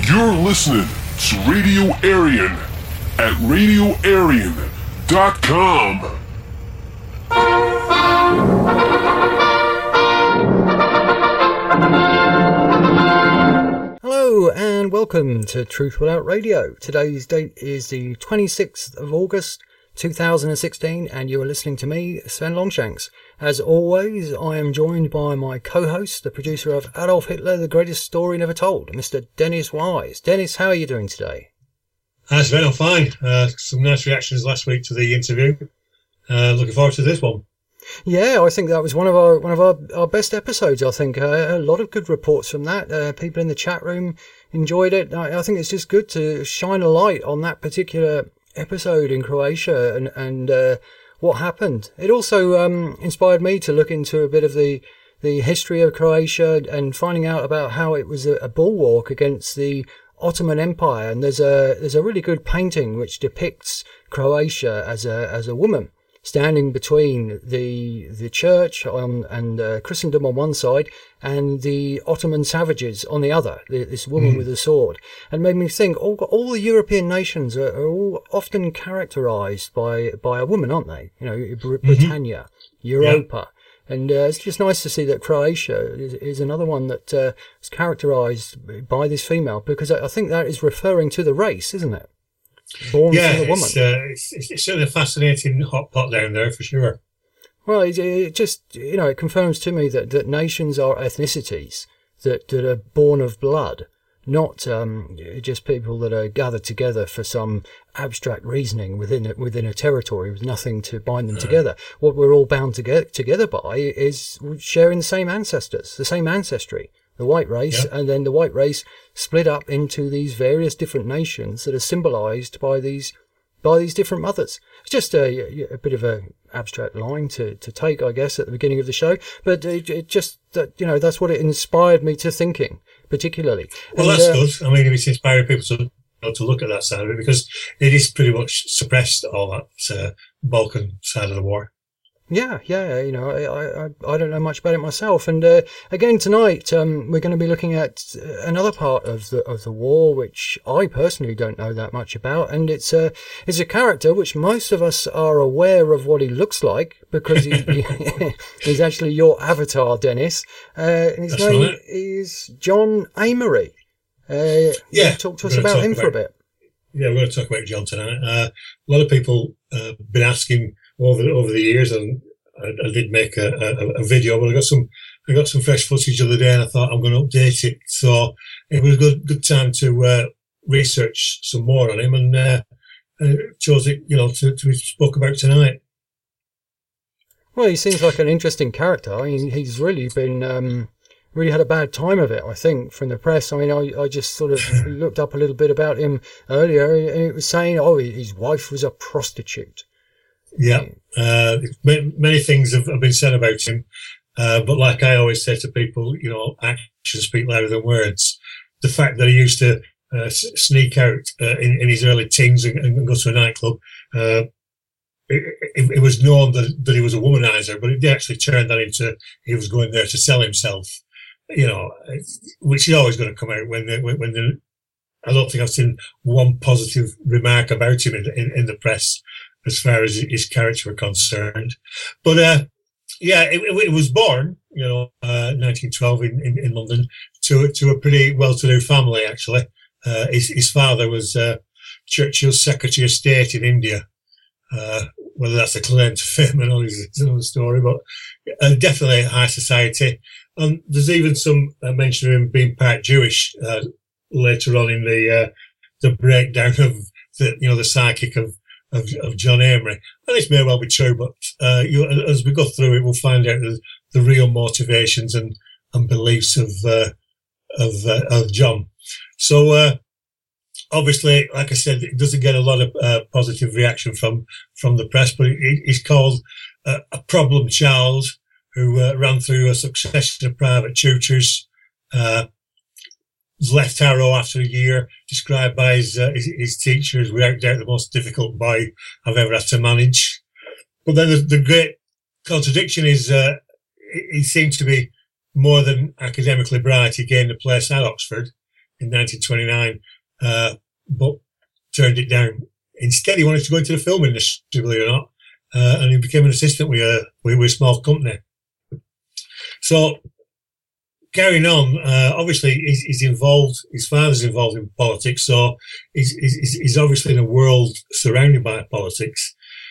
You're listening to Radio Aryan at RadioAryan.com. Hello and welcome to Truth Without Radio. Today's date is the 26th of August 2016 and you are listening to me, Sven Longshanks. As always, I am joined by my co-host, the producer of Adolf Hitler, the Greatest Story Never Told, Mr. Dennis Wise. Dennis, how are you doing today? Hi Sven, I'm fine. Some nice reactions last week to the interview. Looking forward to this one. Yeah, I think that was one of our best episodes. I think a lot of good reports from that. People in the chat room enjoyed it. I think it's just good to shine a light on that particular episode in Croatia and what happened. It also inspired me to look into a bit of the history of Croatia and finding out about how it was a bulwark against the Ottoman Empire. And there's a really good painting which depicts Croatia as a woman standing between the church and Christendom on one side and the Ottoman savages on the other, this woman with a sword. And made me think all the European nations are all often characterized by a woman, aren't they? You know, Britannia, Europa. Yeah. And it's just nice to see that Croatia is another one that is characterized by this female, because I think that is referring to the race, isn't it? Born from a woman. It's certainly a fascinating hot pot down there for sure. Well, it just, it confirms to me that nations are ethnicities that are born of blood, not just people that are gathered together for some abstract reasoning within a territory with nothing to bind them together. What we're all bound together by is sharing the same ancestors, the same ancestry. The white race, and then the white race split up into these various different nations that are symbolized by these different mothers. It's just a bit of an abstract line to take, I guess, at the beginning of the show, but it just that's what it inspired me to thinking, particularly. Well, that's good. I mean, it's inspiring people to look at that side of it, because it is pretty much suppressed, all that Balkan side of the war. Yeah, I don't know much about it myself, and again tonight we're going to be looking at another part of the war, which I personally don't know that much about, and it's a character which most of us are aware of what he looks like, because he's actually your avatar, Dennis. And his name is John Amory. Talk to us about him for a bit. Yeah, we're going to talk about John tonight. A lot of people have been asking over the years, and I did make a video, but I got some fresh footage the other day, and I thought I'm going to update it. So it was a good time to research some more on him, and chose it, to be spoke about tonight. Well, he seems like an interesting character. He's really been really had a bad time of it, I think, from the press. I mean, I just sort of looked up a little bit about him earlier, and it was saying, his wife was a prostitute. Yeah, many things have been said about him, but like I always say to people, actions speak louder than words. The fact that he used to sneak out in his early teens and go to a nightclub, it was known that he was a womanizer, but it actually turned that into he was going there to sell himself, which is always going to come out when I don't think I've seen one positive remark about him in the press as far as his character were concerned. But it was born, 1912 in London to a pretty well-to-do family, actually. His father was Churchill's Secretary of State in India. Whether that's a claim to fame or not is another story, but definitely high society. And there's even some mention of him being part Jewish later on in the breakdown of the psychic of John Amory. And this may well be true, but as we go through it, we'll find out the real motivations and beliefs of John. So obviously, like I said, it doesn't get a lot of positive reaction from the press, but he's called a problem child who ran through a succession of private tutors. Was left Harrow after a year, described by his teachers, without doubt the most difficult boy I've ever had to manage. But then the great contradiction is he seemed to be more than academically bright. He gained a place at Oxford, in 1929, but turned it down. Instead, he wanted to go into the film industry, believe it or not, and he became an assistant with a small company. So, carrying on, obviously he's involved, his father's involved in politics, so he's obviously in a world surrounded by politics.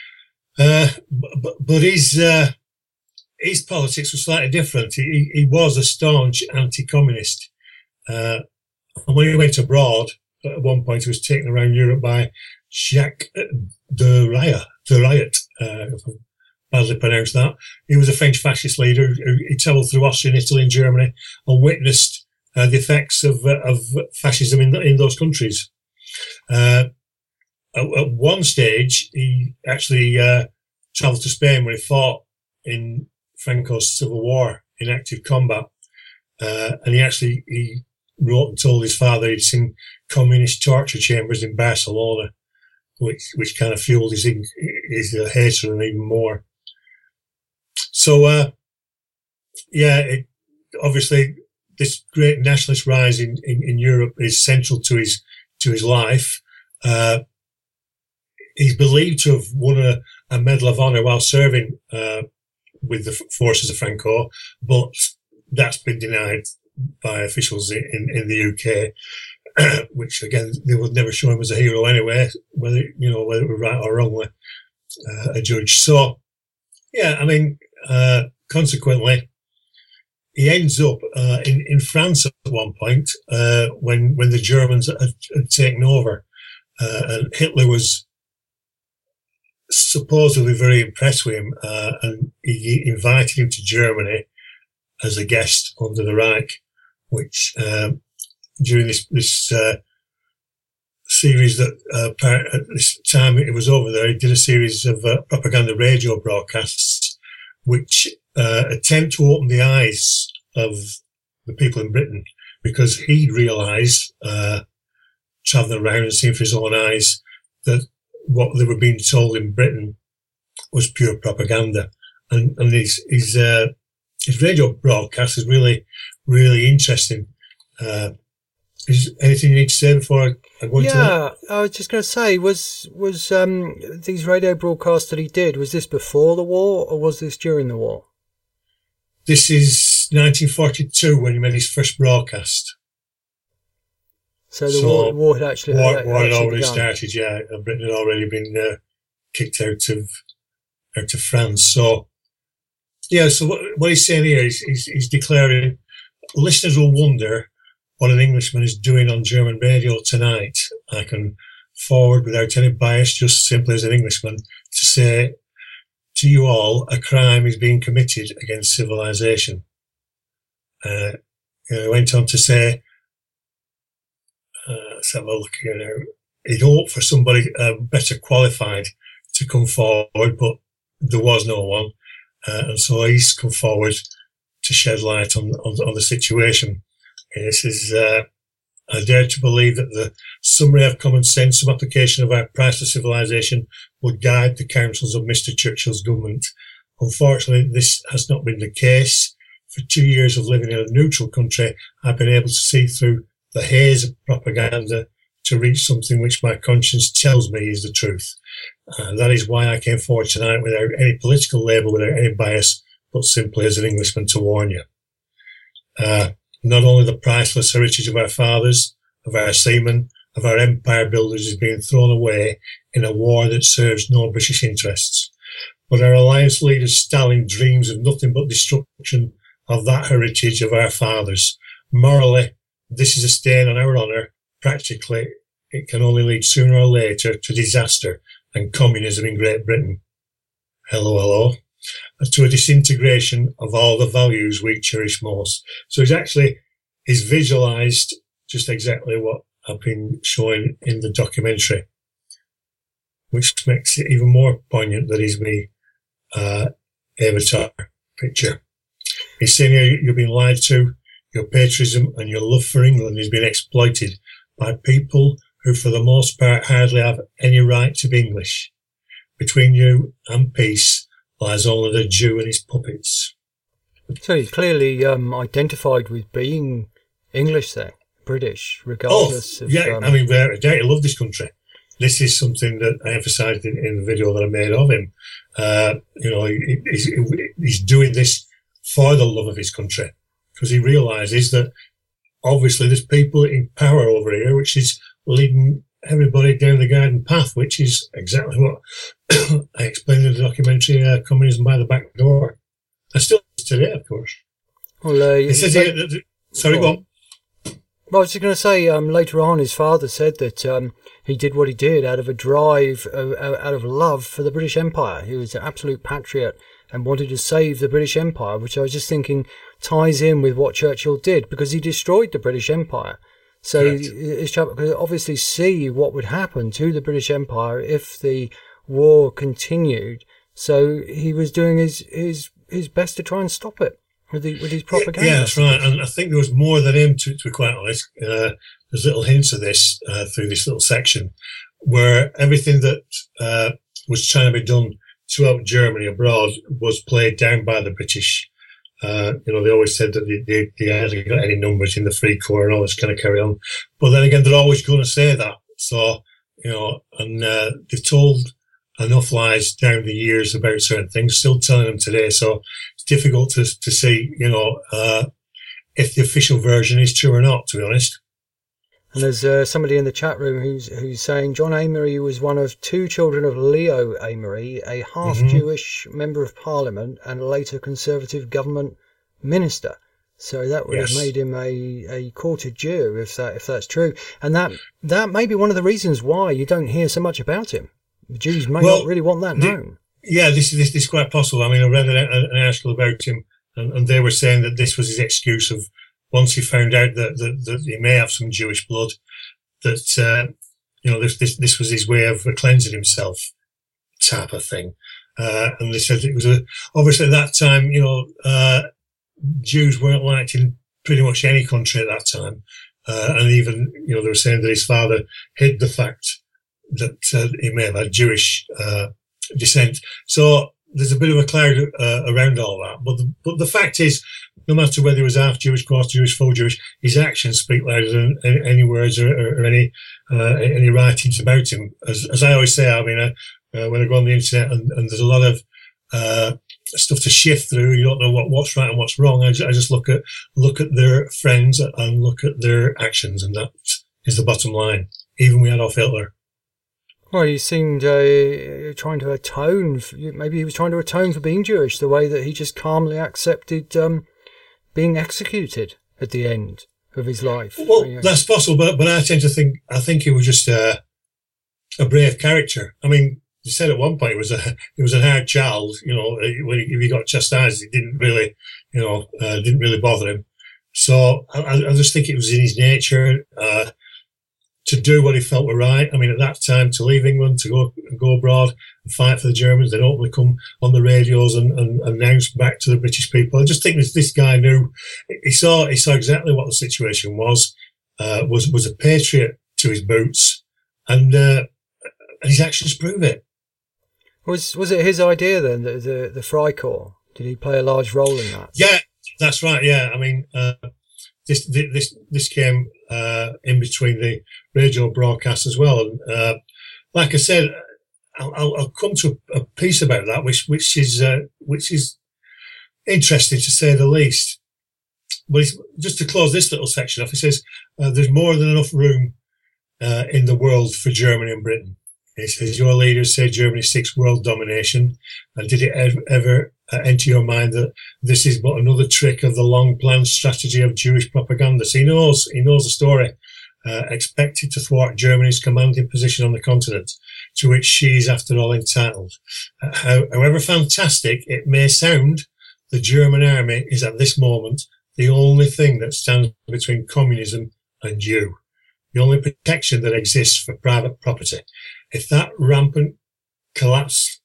But his politics was slightly different. He was a staunch anti-communist. And when he went abroad, at one point he was taken around Europe by Jacques Duriat, if I badly pronounced that. He was a French fascist leader. He travelled through Austria, Italy and Germany and witnessed the effects of fascism in those countries. At one stage, he actually travelled to Spain where he fought in Franco's civil war in active combat. And he wrote and told his father he'd seen communist torture chambers in Barcelona, which kind of fueled his hatred and even more. So, obviously this great nationalist rise in Europe is central to his life. He's believed to have won a Medal of Honor while serving, with the forces of Franco, but that's been denied by officials in the UK, which again, they would never show him as a hero anyway, whether it was right or wrongly, adjudged. So, consequently, he ends up in France at one point when the Germans had taken over, and Hitler was supposedly very impressed with him, and he invited him to Germany as a guest under the Reich, which during this series that at this time it was over there, he did a series of propaganda radio broadcasts which attempt to open the eyes of the people in Britain, because he'd realised, travelling around and seeing for his own eyes, that what they were being told in Britain was pure propaganda. And his radio broadcast is really, really interesting. Is anything you need to say before I go into that? Yeah, I was just going to say, was these radio broadcasts that he did, was this before the war or was this during the war? This is 1942 when he made his first broadcast. So the war had actually war had already begun. started. Yeah, Britain had already been kicked out of France. So yeah, so what he's saying here is he's declaring listeners will wonder what an Englishman is doing on German radio tonight. I can forward without any bias, just simply as an Englishman, to say to you all, a crime is being committed against civilization. He went on to say, let's have a look here now. He'd hoped for somebody better qualified to come forward, but there was no one. And so he's come forward to shed light on the situation. This is, I dare to believe that the summary of common sense, some application of our priceless civilization would guide the counsels of Mr. Churchill's government. Unfortunately, this has not been the case. For 2 years of living in a neutral country, I've been able to see through the haze of propaganda to reach something which my conscience tells me is the truth. And that is why I came forward tonight without any political label, without any bias, but simply as an Englishman to warn you. Not only the priceless heritage of our fathers, of our seamen, of our empire builders is being thrown away in a war that serves no British interests, but our alliance leaders Stalin dreams of nothing but destruction of that heritage of our fathers. Morally, this is a stain on our honour. Practically, it can only lead sooner or later to disaster and communism in Great Britain. Hello. To a disintegration of all the values we cherish most. So he's visualised just exactly what I've been showing in the documentary, which makes it even more poignant that he's my avatar picture. He's saying here you're being lied to, your patriotism and your love for England is being exploited by people who for the most part hardly have any right to be English. Between you and peace lies only the Jew and his puppets. So he's clearly identified with being English there. British, regardless of... Yeah, I mean, I love this country. This is something that I emphasised in the video that I made of him. He's doing this for the love of his country, because he realises that obviously there's people in power over here, which is leading everybody down the garden path, which is exactly what I explained in the documentary, Communism by the Back Door. I still today, of course. Well, it says here sorry, go on. Well, I was just going to say, later on, his father said that he did what he did out of a drive, out of love for the British Empire. He was an absolute patriot and wanted to save the British Empire, which I was just thinking ties in with what Churchill did, because he destroyed the British Empire. So his child could obviously see what would happen to the British Empire if the war continued. So he was doing his best to try and stop it with his propaganda. Yeah, that's right. And I think there was more than him, to be quite honest. There's little hints of this through this little section, where everything that was trying to be done throughout Germany abroad was played down by the British. They always said that they hadn't got any numbers in the Free Corps and all this kind of carry on. But then again, they're always going to say that. So, and they've told enough lies down the years about certain things, still telling them today. So it's difficult to see, if the official version is true or not, to be honest. And there's somebody in the chat room who's saying John Amory was one of two children of Leo Amory, a half-Jewish member of Parliament and later Conservative government minister. So that would have made him a quarter Jew, if that's true. And that may be one of the reasons why you don't hear so much about him. The Jews may not really want that known. Yeah, this is quite possible. I mean, I read an article about him, and they were saying that this was his excuse of, once he found out that he may have some Jewish blood, that this was his way of cleansing himself, type of thing. And they said it was obviously at that time, Jews weren't liked in pretty much any country at that time, and even they were saying that his father hid the fact that he may have had Jewish descent. So there's a bit of a cloud around all that. But the fact is, no matter whether he was half Jewish, quarter Jewish, full Jewish, his actions speak louder than any words or any writings about him. As I always say, I mean, when I go on the internet and there's a lot of stuff to shift through, you don't know what's right and what's wrong. I just look at their friends and look at their actions, and that is the bottom line. Even with Adolf Hitler. Well, he seemed trying to atone. Maybe he was trying to atone for being Jewish, the way that he just calmly accepted being executed at the end of his life. Well, that's possible, but I tend to think he was just a brave character. I mean, he said at one point he was a hard child. If he got chastised, it didn't really bother him. So I just think it was in his nature to do what he felt were right. I mean, at that time, to leave England, to go abroad and fight for the Germans, they'd openly come on the radios and announce back to the British people. I just think this guy knew, he saw exactly what the situation was a patriot to his boots, and his actions prove it. Was it his idea then, the Freikorps? Did he play a large role in that? Yeah, that's right. Yeah, I mean, this came in between the radio broadcasts as well, and like I said, I'll come to a piece about that, which is interesting to say the least. But just to close this little section off, he says there's more than enough room in the world for Germany and Britain. He says, your leaders say Germany seeks world domination, and did it ever enter your mind that this is but another trick of the long-planned strategy of Jewish propaganda? So he knows the story, expected to thwart Germany's commanding position on the continent, to which she is, after all, entitled. However fantastic it may sound, the German army is at this moment the only thing that stands between communism and you, the only protection that exists for private property. If that rampart collapse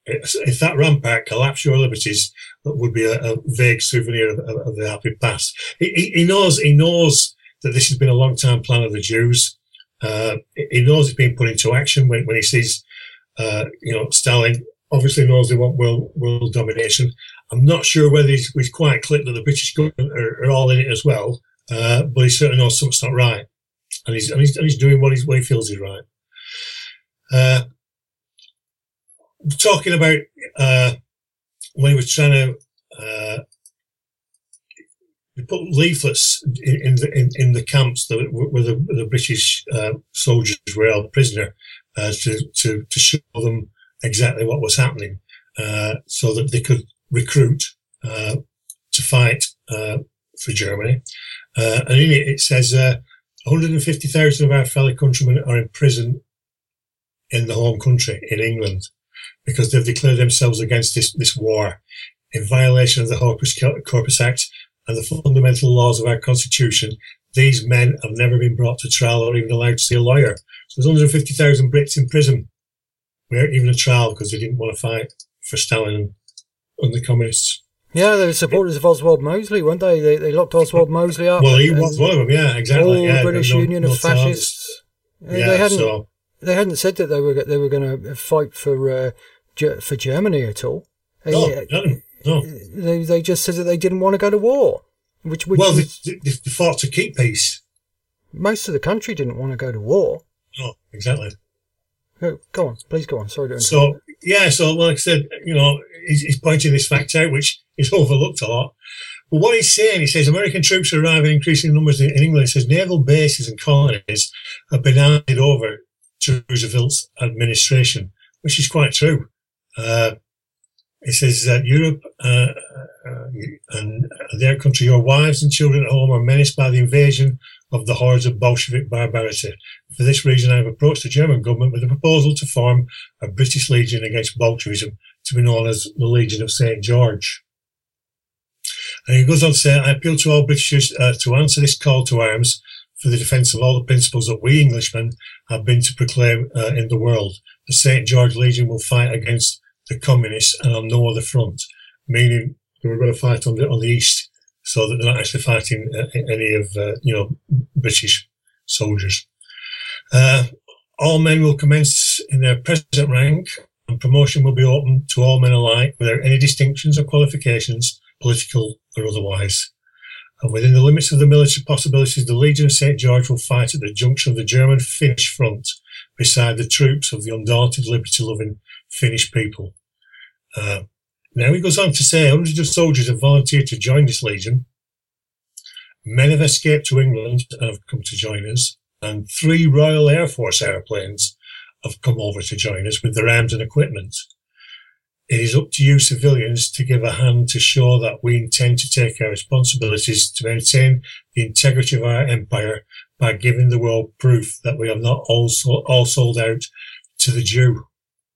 your liberties, that would be a vague souvenir of the happy past. He knows that this has been a long-time plan of the Jews. He knows it's been put into action when he sees, Stalin obviously knows they want world domination. I'm not sure whether he's quite clipped that the British government are all in it as well. but he certainly knows something's not right, and he's doing what he feels is right. Talking about when he was trying to put leaflets in the camps where the British soldiers were held prisoner, to show them exactly what was happening, so that they could recruit to fight for Germany. And in it says 150,000 of our fellow countrymen are in prison in the home country, in England, because they've declared themselves against this war in violation of the Habeas Corpus Act and the fundamental laws of our constitution. These men have never been brought to trial or even allowed to see a lawyer. So there's 150,000 Brits in prison without even a trial because they didn't want to fight for Stalin and the communists. Yeah, they were supporters of Oswald Mosley, weren't they? They locked Oswald Mosley up. Well, he was one of them, yeah, exactly. All the British Union of Fascists. Yeah, they hadn't said that they were going to fight for Germany at all. No. They just said that they didn't want to go to war. They fought to keep peace. Most of the country didn't want to go to war. No, exactly. Go on, please go on. Sorry to interrupt. So like I said, he's pointing this fact out, which is overlooked a lot. But what he's saying, he says American troops are arriving in increasing numbers in England. He says naval bases and colonies have been handed over to Roosevelt's administration, which is quite true. It says that Europe and their country, your wives and children at home are menaced by the invasion of the hordes of Bolshevik barbarity. For this reason, I have approached the German government with a proposal to form a British Legion against Bolshevism, to be known as the Legion of St. George. And he goes on to say, I appeal to all Britishers to answer this call to arms for the defence of all the principles that we Englishmen have been to proclaim in the world. The St. George Legion will fight against the communists and on no other front, meaning they were going to fight on the east, so that they're not actually fighting any of British soldiers. All men will commence in their present rank, and promotion will be open to all men alike without any distinctions or qualifications, political or otherwise. And within the limits of the military possibilities, the Legion of St. George will fight at the junction of the German-Finnish front beside the troops of the undaunted, liberty-loving Finnish people. Now he goes on to say hundreds of soldiers have volunteered to join this legion. Men have escaped to England and have come to join us, and 3 Royal Air Force airplanes have come over to join us with their arms and equipment. It is up to you civilians to give a hand to show that we intend to take our responsibilities to maintain the integrity of our empire by giving the world proof that we have not all sold out to the Jew.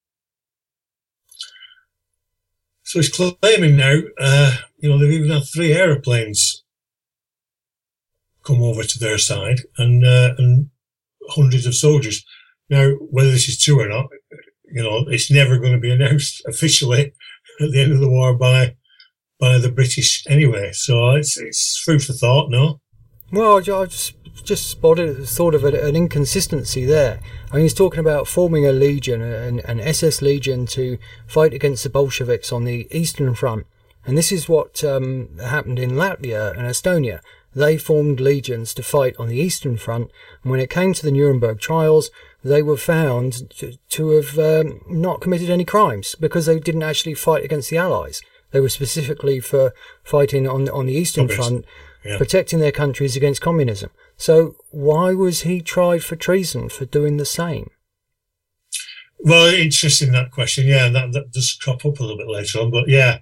So he's claiming now, they've even had 3 aeroplanes come over to their side and hundreds of soldiers. Now, whether this is true or not, it's never going to be announced officially at the end of the war by the British anyway. So it's food for thought, no? Well, I just thought of an inconsistency there. I mean, he's talking about forming a legion, an SS legion, to fight against the Bolsheviks on the Eastern Front. And this is what happened in Latvia and Estonia. They formed legions to fight on the Eastern Front. And when it came to the Nuremberg trials, they were found to have not committed any crimes because they didn't actually fight against the Allies. They were specifically for fighting on the Eastern Front, protecting their countries against communism. So why was he tried for treason for doing the same? Well, interesting, that question. Yeah, that does crop up a little bit later on. But yeah,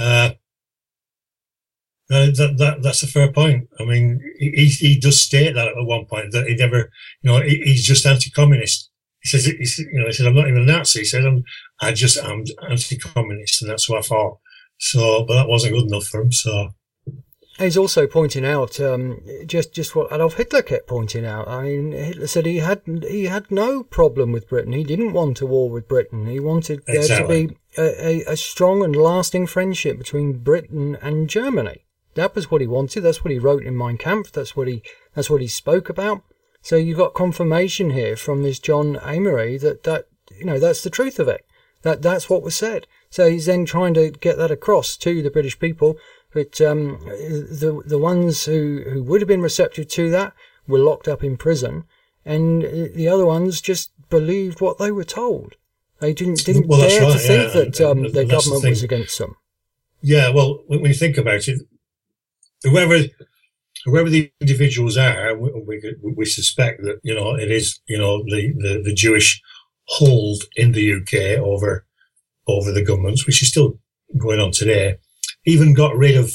that's a fair point. I mean, he does state that at one point, that he never, he's just anti-communist. He says, I'm not even a Nazi. He said, I'm anti-communist, and that's what I thought. So, but that wasn't good enough for him. So. He's also pointing out just what Adolf Hitler kept pointing out. I mean, Hitler said he had no problem with Britain. He didn't want a war with Britain. He wanted there to be a strong and lasting friendship between Britain and Germany. That was what he wanted. That's what he wrote in Mein Kampf. That's what he spoke about. So you've got confirmation here from this John Amory that that's the truth of it. That's what was said. So he's then trying to get that across to the British people. But the ones who would have been receptive to that were locked up in prison, and the other ones just believed what they were told. They didn't dare to think that the government was against them. Yeah, well, when you think about it, whoever the individuals are, we suspect that, it is, the Jewish hold in the UK over the governments, which is still going on today, even got rid of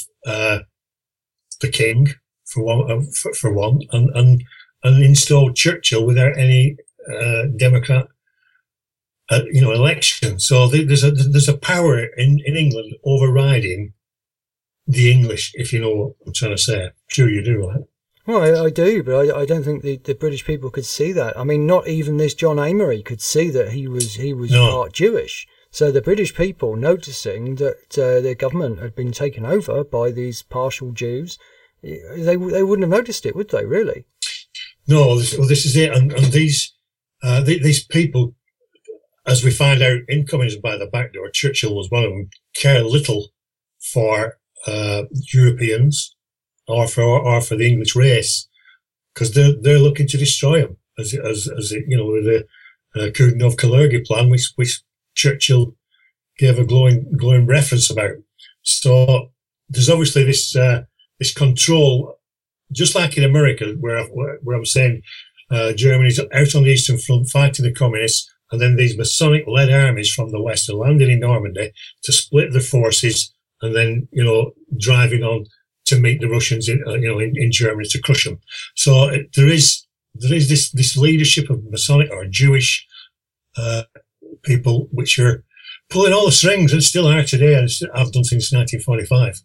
the king for one, and installed Churchill without any Democrat election. So there's a power in England overriding the English, if you know what I'm trying to say. I'm sure you do, right? Well, I do, but I don't think the British people could see that. I mean, not even this John Amory could see that he was part Jewish. So the British people, noticing that their government had been taken over by these partial Jews, they wouldn't have noticed it, would they, really? No, this is it. And these people, as we find out in Communism by the Back Door, Churchill was one of them, care little for Europeans or for the English race, because they're looking to destroy them, as with the Kudinov-Kalergi plan, which Churchill gave a glowing reference about. So there's obviously this control, just like in America, where I'm saying Germany's out on the Eastern Front fighting the communists, and then these Masonic-led armies from the West are landing in Normandy to split the forces, and then driving on to meet the Russians in Germany to crush them. So there is this leadership of Masonic or Jewish people which are pulling all the strings, and still are today, and have done since 1945.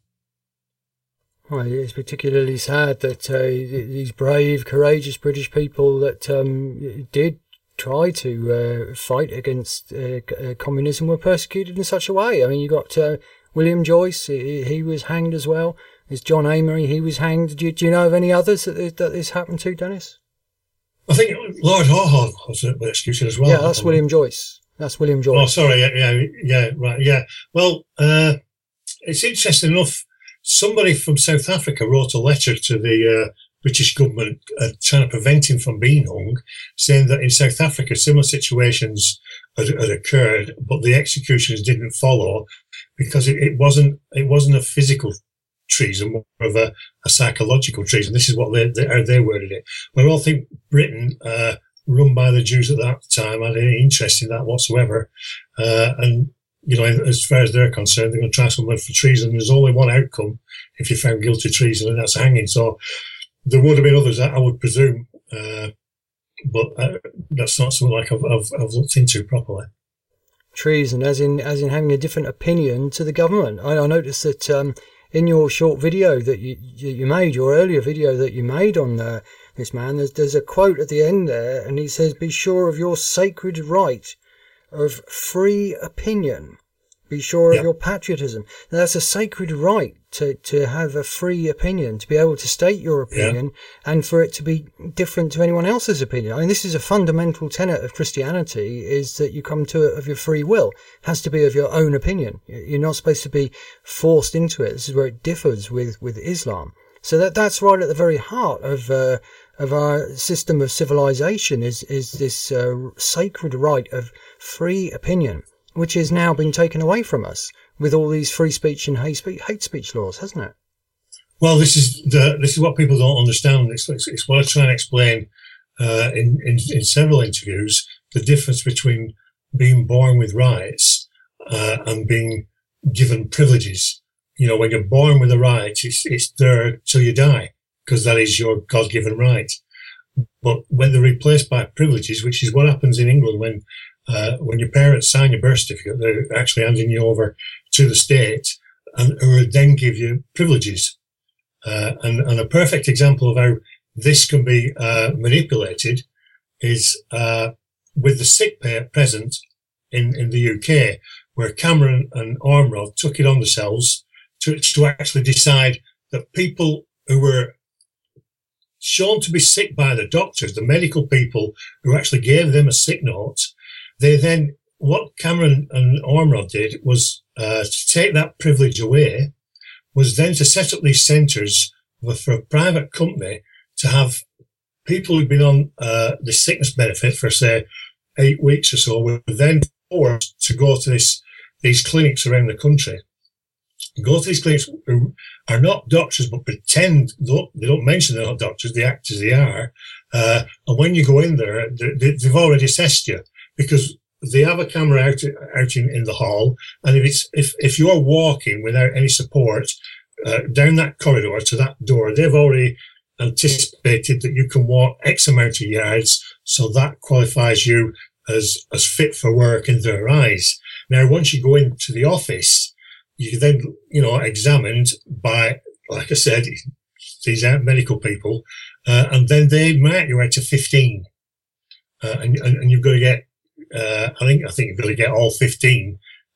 Well, it's particularly sad that these brave, courageous British people that did try to fight against communism were persecuted in such a way. I mean, you got William Joyce, he was hanged as well. There's John Amory, he was hanged. Do you know of any others that this happened to, Dennis? I think Lord Haw was executed as well. Yeah, that's William Joyce. That's William Joyce. Oh, sorry. Yeah, right. Yeah. Well, it's interesting enough. Somebody from South Africa wrote a letter to the British government trying to prevent him from being hung, saying that in South Africa similar situations had occurred, but the executions didn't follow because it wasn't a physical treason, more of a psychological treason. This is what they worded it. But I don't think Britain, run by the Jews at that time, had any interest in that whatsoever. And as far as they're concerned, they're going to try someone for treason. There's only one outcome if you're found guilty of treason, and that's hanging. So there would have been others, I would presume, but that's not something like I've looked into properly. Treason, as in having a different opinion to the government. I noticed that in your short video that you made, your earlier video that you made on this man, there's a quote at the end there, and he says, "Be sure of your sacred right of free opinion. Be sure of your patriotism." Now, that's a sacred right to have a free opinion, to be able to state your opinion, and for it to be different to anyone else's opinion. I mean, this is a fundamental tenet of Christianity, is that you come to it of your free will. It has to be of your own opinion. You're not supposed to be forced into it. This is where it differs with Islam. So that's right at the very heart of our system of civilization is this sacred right of free opinion, which has now been taken away from us with all these free speech and hate speech laws, hasn't it? Well, this is what people don't understand. It's what I try and explain in several interviews, the difference between being born with rights and being given privileges. When you're born with a right, it's there till you die, because that is your God-given right. But when they're replaced by privileges, which is what happens in England when your parents sign your birth certificate, they're actually handing you over to the state, and who would then give you privileges. And a perfect example of how this can be manipulated is with the sick pay at present in the UK, where Cameron and Ormerod took it on themselves to actually decide that people who were shown to be sick by the doctors, the medical people who actually gave them a sick note, what Cameron and Ormerod did was to take that privilege away, was then to set up these centres for a private company to have people who'd been on the sickness benefit for, say, 8 weeks or so, were then forced to go to these clinics around the country. Go to these clinics who are not doctors, but pretend they don't mention they're not doctors, they act as they are. And when you go in there, they've already assessed you, because they have a camera out in the hall. And if you're walking without any support down that corridor to that door, they've already anticipated that you can walk X amount of yards, so that qualifies you as fit for work in their eyes. Now, once you go into the office, you then, examined by, like I said, these aren't medical people, and then they mark you out to 15, and you've got to get, I think you've got to get all 15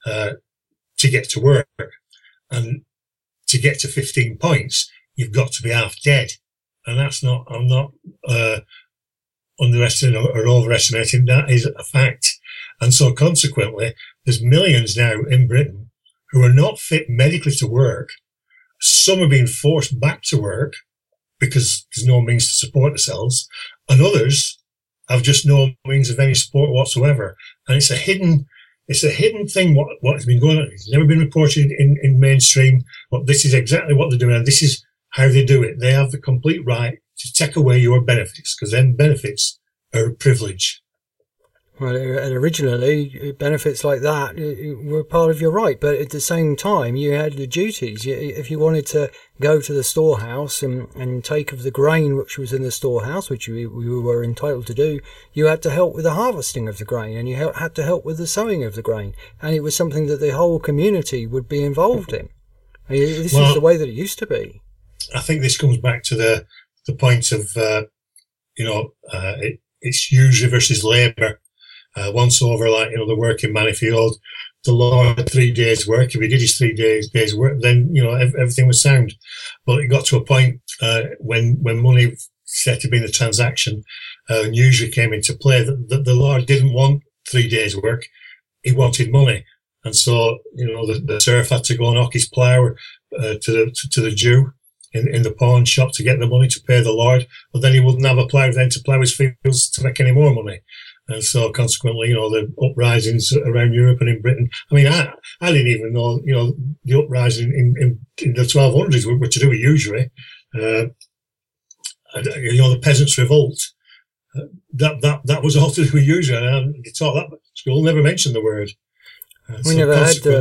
to get to work, and to get to 15 points, you've got to be half dead, and I'm not underestimating or overestimating. That is a fact, and so consequently, there's millions now in Britain who are not fit medically to work. Some are being forced back to work because there's no means to support themselves, and others have just no means of any support whatsoever. And it's a hidden thing what has been going on. It's never been reported in mainstream, but this is exactly what they're doing, and this is how they do it. They have the complete right to take away your benefits, because then benefits are a privilege. Well, and originally, benefits like that were part of your right, but at the same time, you had the duties. If you wanted to go to the storehouse and take of the grain which was in the storehouse, which we were entitled to do, you had to help with the harvesting of the grain, and you had to help with the sowing of the grain, and it was something that the whole community would be involved in. This is the way that it used to be. I think this comes back to the point of, it's usury versus labour. Once over, the working man, if he owed the law 3 days' work, if he did his 3 days' work, then, everything was sound. But it got to a point, when money said to be in the transaction, and usually came into play, that the Lord didn't want 3 days' work. He wanted money. And so, the serf had to go and knock his plough, to the Jew in the pawn shop to get the money to pay the Lord. But then he wouldn't have a plough then to plough his fields to make any more money. And so consequently, the uprisings around Europe and in Britain. I mean, I didn't even know, the uprising in the 1200s were to do with usury. The peasants' revolt, that was all to do with usury. And I taught that school, never mentioned the word. We never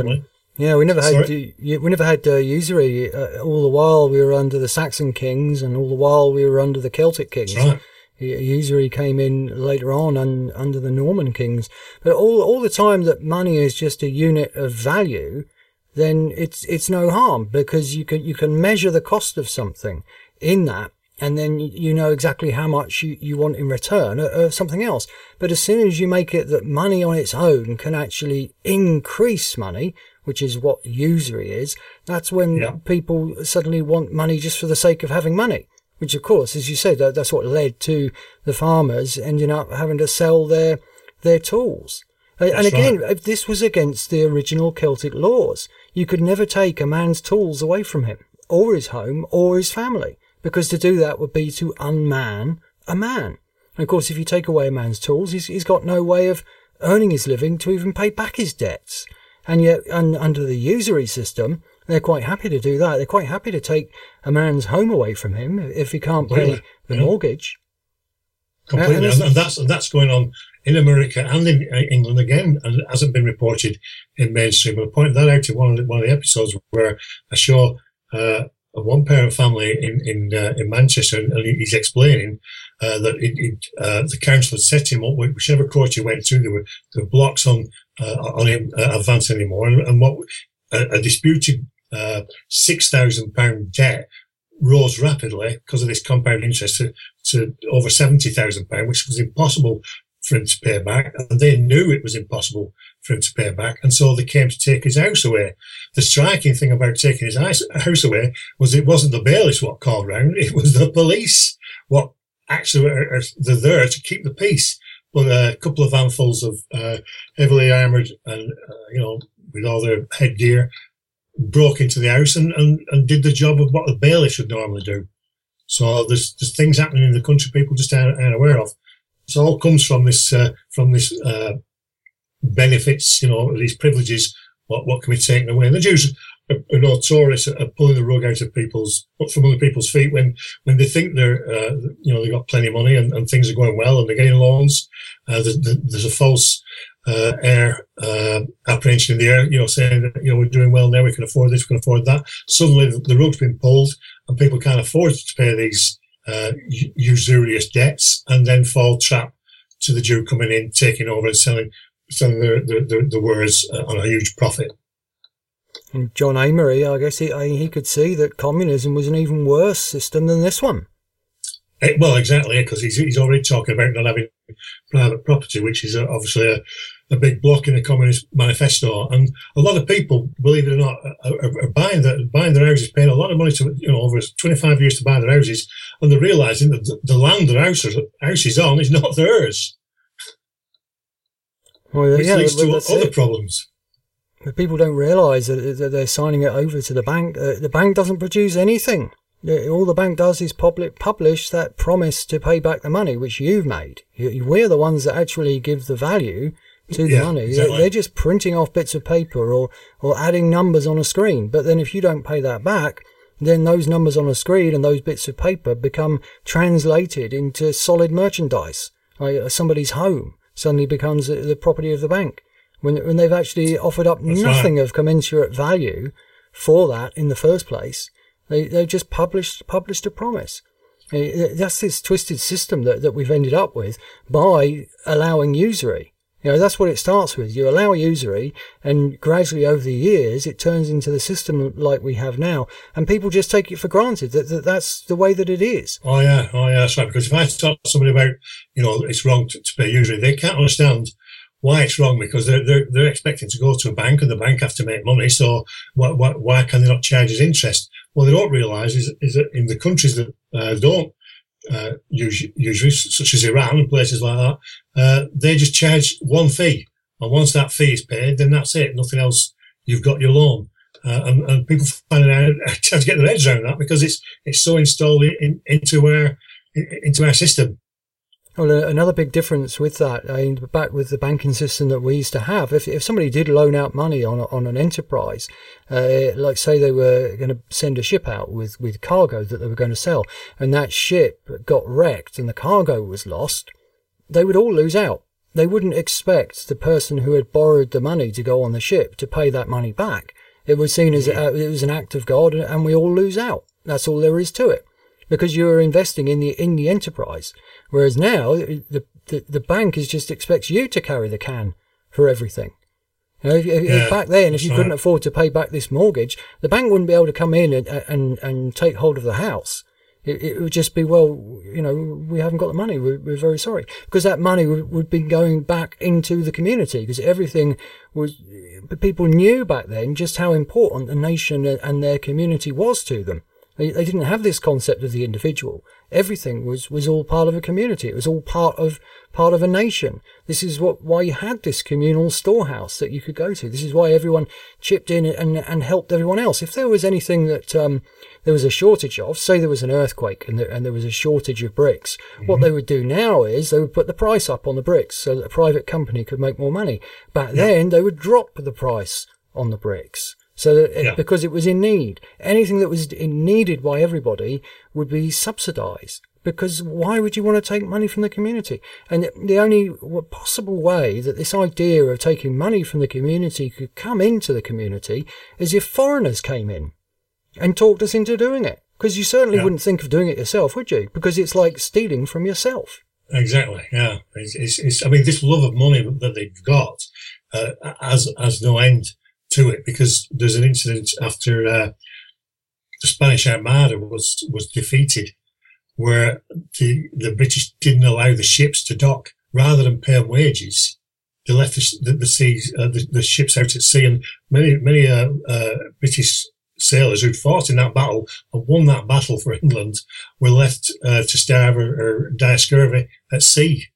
had usury. All the while we were under the Saxon kings, and all the while we were under the Celtic kings. That's right. Usury came in later on and under the Norman kings. But all the time that money is just a unit of value, then it's no harm, because you can measure the cost of something in that, and then you know exactly how much you want in return of something else. But as soon as you make it that money on its own can actually increase money, which is what usury is, that's when people suddenly want money just for the sake of having money. Which, of course, as you said, that's what led to the farmers ending up having to sell their tools. And again, this was against the original Celtic laws. You could never take a man's tools away from him, or his home, or his family, because to do that would be to unman a man. And of course, if you take away a man's tools, he's got no way of earning his living to even pay back his debts. And yet, under the usury system, they're quite happy to do that. They're quite happy to take a man's home away from him if he can't pay the mortgage. Completely, and that's going on in America and in England again, and it hasn't been reported in mainstream. But I pointed that out in one of the episodes where I show a one-parent family in Manchester, and he's explaining that the council had set him up. Whichever court he went to, there were blocks on him advance anymore, and what a disputed £6,000 debt rose rapidly because of this compound interest to over £70,000, which was impossible for him to pay back. And they knew it was impossible for him to pay back. And so they came to take his house away. The striking thing about taking his house away was it wasn't the bailiffs what called round. It was the police what actually are there to keep the peace. But a couple of handfuls of heavily armoured and, with all their headgear, broke into the house and did the job of what the bailiff should normally do. So there's things happening in the country people just aren't aware of. It all comes from this benefits, these privileges. What can be taken away? And the Jews are notorious at pulling the rug out of from other people's feet when they think they've got plenty of money and things are going well and they're getting loans. There's a false air apprehension in the air, saying that we're doing well now, we can afford this, we can afford that. Suddenly the rug's been pulled and people can't afford to pay these usurious debts, and then fall trap to the Jew coming in, taking over and selling the wares on a huge profit. And John Amory, I guess he could see that communism was an even worse system than this one. Well, exactly, because he's already talking about not having private property, which is obviously a big block in the Communist Manifesto. And a lot of people, believe it or not, are buying their houses, paying a lot of money to, over 25 years to buy their houses, and they're realising that the land their house is on is not theirs. Well, which leads to other problems. But people don't realise that they're signing it over to the bank. The bank doesn't produce anything. All the bank does is publish that promise to pay back the money which you've made. We're the ones that actually give the value to the money. Exactly. They're just printing off bits of paper or adding numbers on a screen. But then if you don't pay that back, then those numbers on a screen and those bits of paper become translated into solid merchandise. Like somebody's home suddenly becomes the property of the bank when they've actually offered up nothing of commensurate value for that in the first place. They just published a promise. That's this twisted system that we've ended up with by allowing usury. That's what it starts with. You allow usury, and gradually over the years, it turns into the system like we have now, and people just take it for granted that's the way that it is. Oh yeah, that's right. Because if I talk to somebody about, it's wrong to pay usury, they can't understand why it's wrong, because they're expecting to go to a bank and the bank have to make money. So why can they not charge us interest? What they don't realise is that in the countries that don't usually, such as Iran and places like that, they just charge one fee, and once that fee is paid, then that's it. Nothing else. You've got your loan, and people find out how to get their heads around that because it's so installed into our system. Well, another big difference with that, back with the banking system that we used to have, if somebody did loan out money on an enterprise, like say they were going to send a ship out with cargo that they were going to sell, and that ship got wrecked and the cargo was lost, they would all lose out. They wouldn't expect the person who had borrowed the money to go on the ship to pay that money back. It was seen as it was an act of God, and we all lose out. That's all there is to it. Because you're investing in the enterprise, whereas now the bank just expects you to carry the can for everything. If back then, if you couldn't afford to pay back this mortgage, the bank wouldn't be able to come in and take hold of the house. It would just be, we haven't got the money. We're very sorry, because that money would be going back into the community, because everything was. People knew back then just how important the nation and their community was to them. They didn't have this concept of the individual. Everything was all part of a community. It was all part of a nation. This is why you had this communal storehouse that you could go to. This is why everyone chipped in and helped everyone else. If there was anything that there was a shortage of, say there was an earthquake and there was a shortage of bricks, what they would do now is they would put the price up on the bricks so that a private company could make more money. Back then, they would drop the price on the bricks. So that because it was in need, anything that was needed by everybody would be subsidised. Because why would you want to take money from the community? And the only possible way that this idea of taking money from the community could come into the community is if foreigners came in and talked us into doing it. Because you certainly wouldn't think of doing it yourself, would you? Because it's like stealing from yourself. Exactly. Yeah. I mean, this love of money that they've got has no end to it, because there's an incident after the Spanish Armada was defeated, where the British didn't allow the ships to dock. Rather than pay them wages, they left the ships out at sea, and many British sailors who'd fought in that battle and won that battle for England were left to starve or die of scurvy at sea,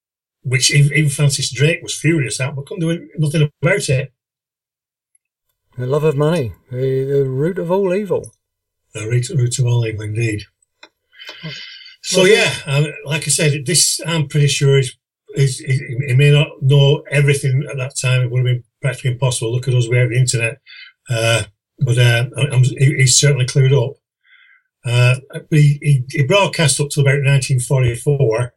which even Francis Drake was furious at, but couldn't do nothing about it. The love of money, the root of all evil. The root of all evil, indeed. So like I said, this I'm pretty sure is he may not know everything at that time. It would have been practically impossible. Look at us, we have the internet, but he's certainly cleared up. He broadcast up to about 1944.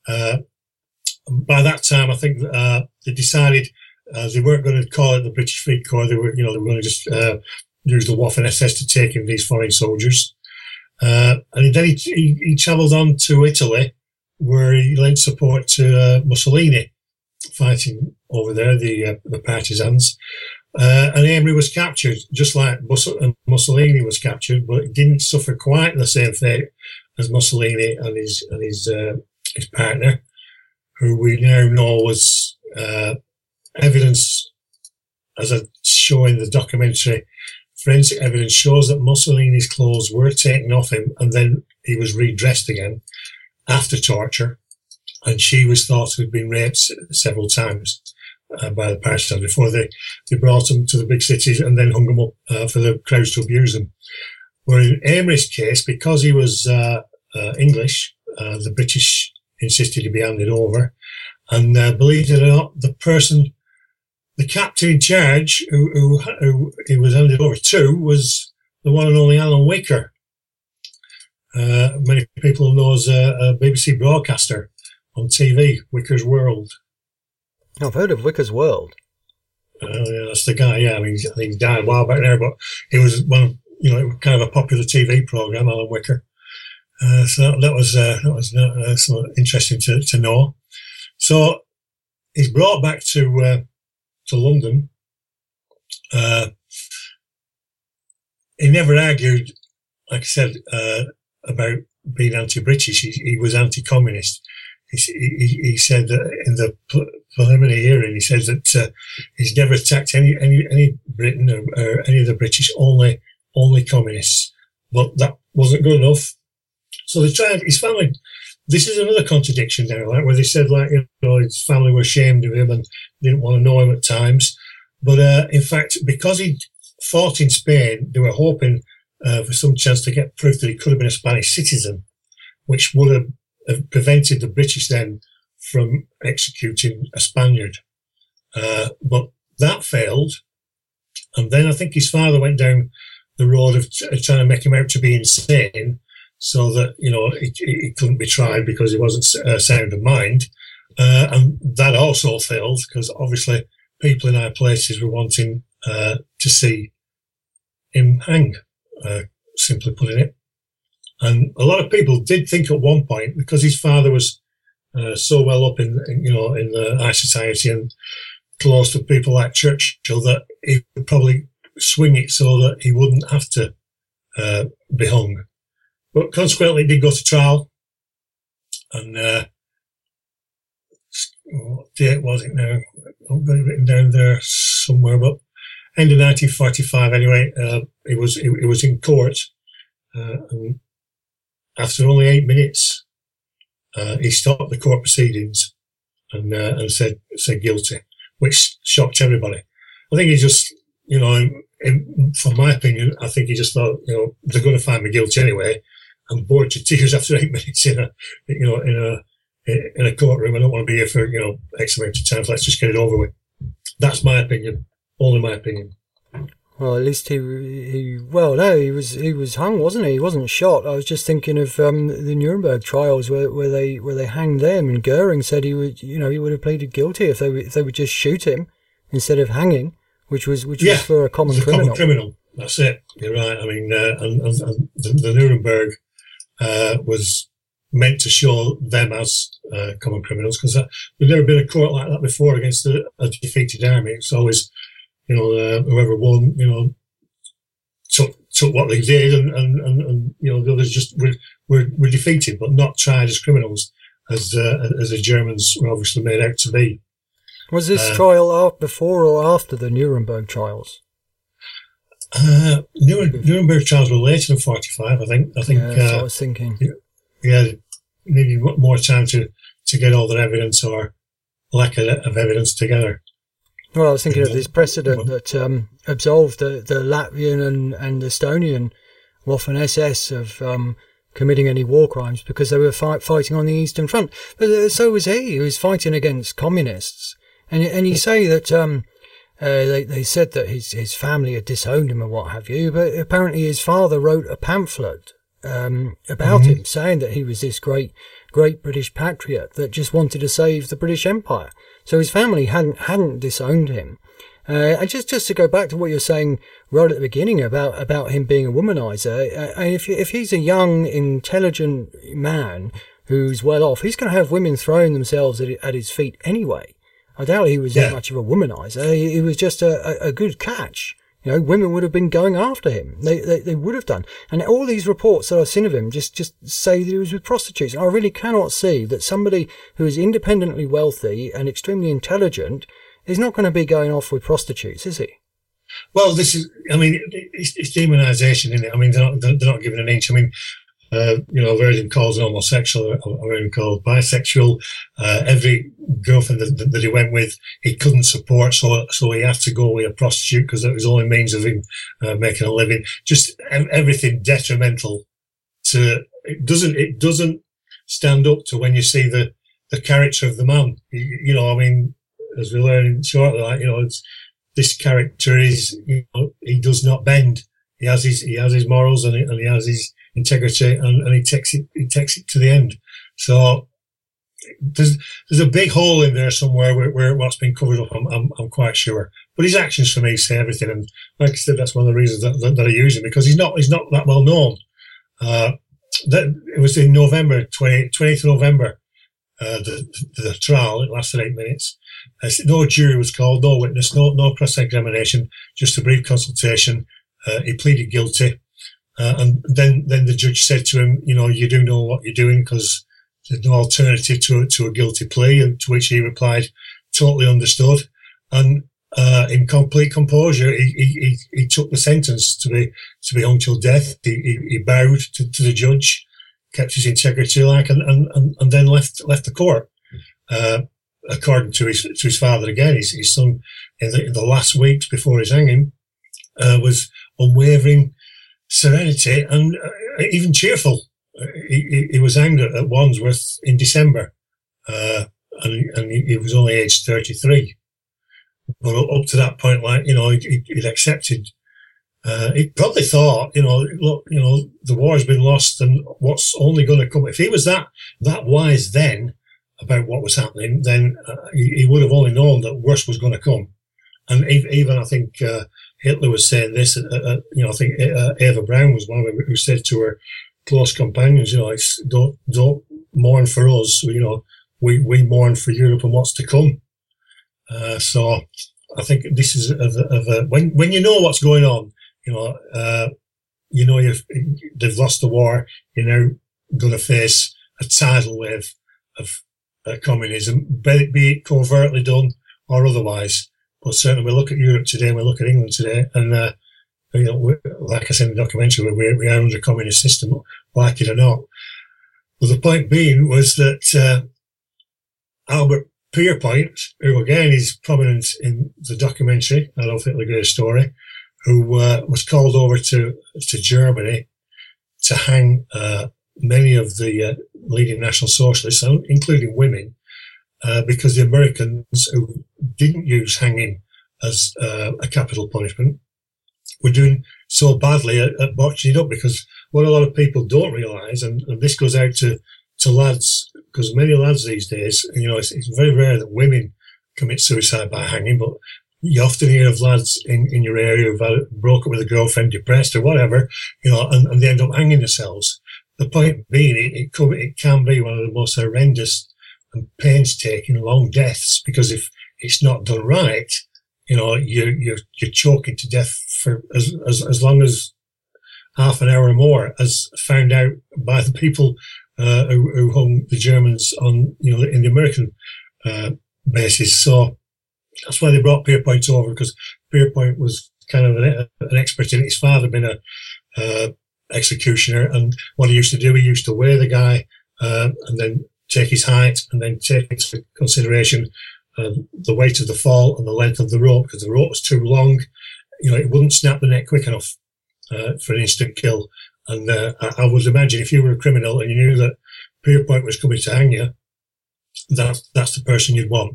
By that time, I think they decided they weren't going to call it the British Fleet Corps. They were going to just use the Waffen SS to take in these foreign soldiers. And then he travelled on to Italy, where he lent support to Mussolini, fighting over there, the partisans. And Amery was captured, just like Mussolini was captured, but he didn't suffer quite the same fate as Mussolini and his partner, who we now know was evidence, as I show in the documentary. Forensic evidence shows that Mussolini's clothes were taken off him, and then he was redressed again after torture, and she was thought to have been raped several times by the partisans before they brought him to the big cities and then hung him up for the crowds to abuse him. Where in Amery's case, because he was English, the British insisted he be handed over, and believe it or not, the captain in charge who he was handed over to was the one and only Alan Wicker. Many people know as a BBC broadcaster on TV, Wicker's World. I've heard of Wicker's World. Yeah, that's the guy. Yeah, I mean, I think he died a while back there, but he was one. Kind of a popular TV program, Alan Wicker. So that was somewhat interesting to know. So he's brought back to London. He never argued, like I said, about being anti-British. He was anti-communist. He said that in the preliminary hearing, he said that he's never attacked any Britain or any of the British, only communists. But that wasn't good enough. So they tried, his family, this is another contradiction now, like where they said his family were ashamed of him and didn't want to know him at times. But in fact, because he fought in Spain, they were hoping for some chance to get proof that he could have been a Spanish citizen, which would have prevented the British then from executing a Spaniard. But that failed. And then I think his father went down the road of trying to make him out to be insane so that, he couldn't be tried because he wasn't sound of mind. And that also failed because obviously people in high places were wanting to see him hang, simply putting it. And a lot of people did think at one point, because his father was so well up in the high society and close to people like Churchill, that he would probably swing it so that he wouldn't have to be hung. But consequently, he did go to trial. And what date was it now? I've got it written down there somewhere, but end of 1945 anyway. He was in court, and after only 8 minutes, he stopped the court proceedings and said guilty, which shocked everybody. I think he just, from my opinion, I think he just thought, they're going to find me guilty anyway. I'm bored to tears after 8 minutes in a courtroom. I don't want to be here for X amount of time. So let's just get it over with. That's my opinion. Only my opinion. Well, at least he was hung, wasn't he? He wasn't shot. I was just thinking of the Nuremberg trials where they hanged them, and Goering said he would have pleaded guilty if they would just shoot him instead of hanging, which was for a common criminal. Common criminal. That's it. You're right. I mean, and the Nuremberg was meant to show them as common criminals, because there's never been a court like that before against a defeated army. It's always whoever won, took what they did, and the others just were defeated, but not tried as criminals, as the Germans were obviously made out to be. Was this trial before or after the Nuremberg trials? Nuremberg trials were later than 45, I think. That's what I was thinking. Yeah, needed more time to get all their evidence or lack of evidence together. Well, I was thinking of this precedent that absolved the Latvian and Estonian Waffen SS of committing any war crimes because they were fighting on the Eastern Front. But so was he. He was fighting against communists. And you say that they said that his family had disowned him and what have you, but apparently his father wrote a pamphlet about him, saying that he was this great British patriot that just wanted to save the British Empire. So his family hadn't disowned him. And just to go back to what you're saying right at the beginning about him being a womanizer, if he's a young, intelligent man who's well off, he's going to have women throwing themselves at his feet anyway. I doubt he was that much of a womanizer. He was just a good catch. You know, women would have been going after him. They would have done. And all these reports that I've seen of him just say that he was with prostitutes. And I really cannot see that somebody who is independently wealthy and extremely intelligent is not going to be going off with prostitutes, is he? Well, it's demonisation, isn't it? I mean, they're not giving an inch. I mean, I've heard him called an homosexual, I've heard him called bisexual. Every girlfriend that he went with, he couldn't support, so he had to go with a prostitute because that was the only means of him making a living. Just everything detrimental to it. Doesn't stand up to when you see the character of the man. As we learn shortly, this character is, he does not bend. He has his morals and he has his integrity, and he takes it to the end. So there's a big hole in there somewhere where what's been covered up. I'm quite sure. But his actions for me say everything, and like I said, that's one of the reasons that I use him, because he's not that well known. It was in November 20th November. The trial, it lasted 8 minutes. No jury was called, no witness, no cross-examination, just a brief consultation. He pleaded guilty. And then the judge said to him, you do know what you're doing, because there's no alternative to a guilty plea, and to which he replied, totally understood. And in complete composure, he took the sentence to be hung till death. He bowed to the judge, kept his integrity and then left the court. According to his father, again, his son, in the last weeks before his hanging, was unwavering serenity and even cheerful. He was hanged at Wandsworth in December, and he was only aged 33. But up to that point, he'd accepted. He probably thought, look, the war's been lost, and what's only going to come. If he was that wise then about what was happening, then he would have only known that worse was going to come. And even I think Hitler was saying this. I think Eva Braun was one of them who said to her close companions, don't mourn for us. We mourn for Europe and what's to come. So I think this is when you know what's going on. They've lost the war. You're now going to face a tidal wave of communism, be it covertly done or otherwise. But certainly, we look at Europe today, and we look at England today, and like I said in the documentary, we are under a communist system, like it or not. But the point being was that Albert Pierpoint, who again is prominent in the documentary, Adolf Hitler Great Story, who was called over to Germany to hang many of the leading National Socialists, including women, because the Americans, who didn't use hanging as a capital punishment, were doing so badly at botching it up. Because what a lot of people don't realise, and this goes out to lads, because many lads these days, it's very rare that women commit suicide by hanging, but you often hear of lads in your area who've broke up with a girlfriend, depressed or whatever, and they end up hanging themselves. The point being, it can be one of the most horrendous and painstaking long deaths, because if it's not done right, you're choking to death for as long as half an hour or more, as found out by the people who hung the Germans on in the American bases. So that's why they brought Pierpoint over, because Pierpoint was kind of an expert in it. His father had been a executioner, and what he used to do, he used to weigh the guy and then take his height and then take into consideration the weight of the fall and the length of the rope, because the rope was too long. It wouldn't snap the neck quick enough for an instant kill. And I would imagine if you were a criminal and you knew that Pierpoint was coming to hang you, that's the person you'd want.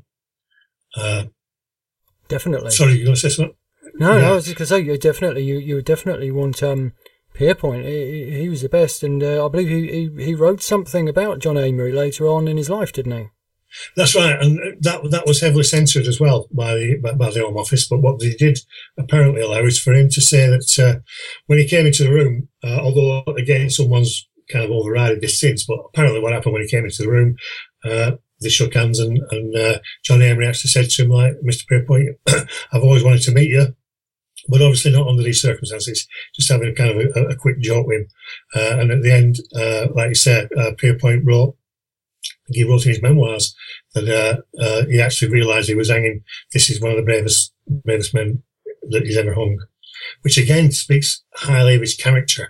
Definitely. Sorry, you going to say something? No, I was just going to say, you would definitely want Pierpoint. He was the best, and I believe he wrote something about John Amory later on in his life, didn't he? That's right, and that was heavily censored as well by the Home Office. But what they did apparently allow is for him to say that when he came into the room, although again someone's kind of overridden this since, but apparently what happened when he came into the room, they shook hands, and John Amory actually said to him, like, "Mr. Pierpoint, I've always wanted to meet you, but obviously not under these circumstances." Just having a kind of a quick joke with him, and at the end, like you said, Pierpoint wrote in his memoirs that he actually realised he was hanging. This is one of the bravest men that he's ever hung, which again speaks highly of his character.